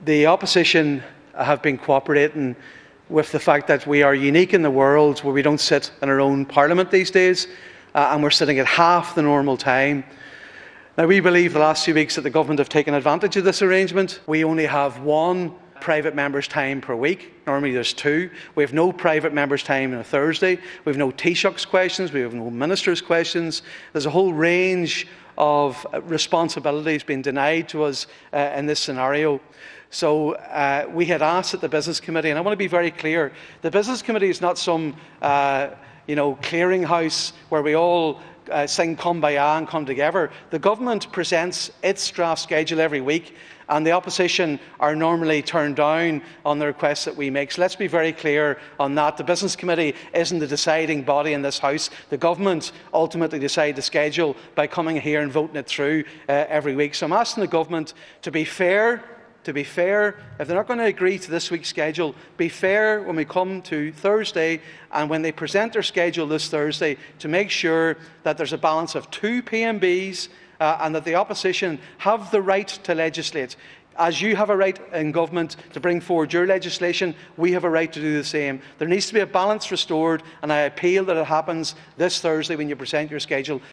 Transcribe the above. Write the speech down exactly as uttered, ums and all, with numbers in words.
The opposition have been cooperating with the fact that we are unique in the world where we don't sit in our own parliament these days, uh, and we're sitting at half the normal time. Now, we believe the last few weeks that the government have taken advantage of this arrangement. We only have one private member's time per week. Normally there's two. We have no private member's time on a Thursday. We have no Taoiseach's questions. We have no minister's questions. There's a whole range of responsibilities being denied to us uh, in this scenario. So uh, we had asked at the Business Committee, and I want to be very clear, the Business Committee is not some uh, you know, clearinghouse where we all uh, sing Kumbaya and come together. The government presents its draft schedule every week, and the opposition are normally turned down on the requests that we make. So let's be very clear on that. The Business Committee isn't the deciding body in this House. The government ultimately decide the schedule by coming here and voting it through uh, every week. So I'm asking the government to be fair. To be fair, if they're not going to agree to this week's schedule, be fair when we come to Thursday and when they present their schedule this Thursday, to make sure that there's a balance of two P M Bs uh, and that the opposition have the right to legislate. As you have a right in government to bring forward your legislation, we have a right to do the same. There needs to be a balance restored, and I appeal that it happens this Thursday when you present your schedule.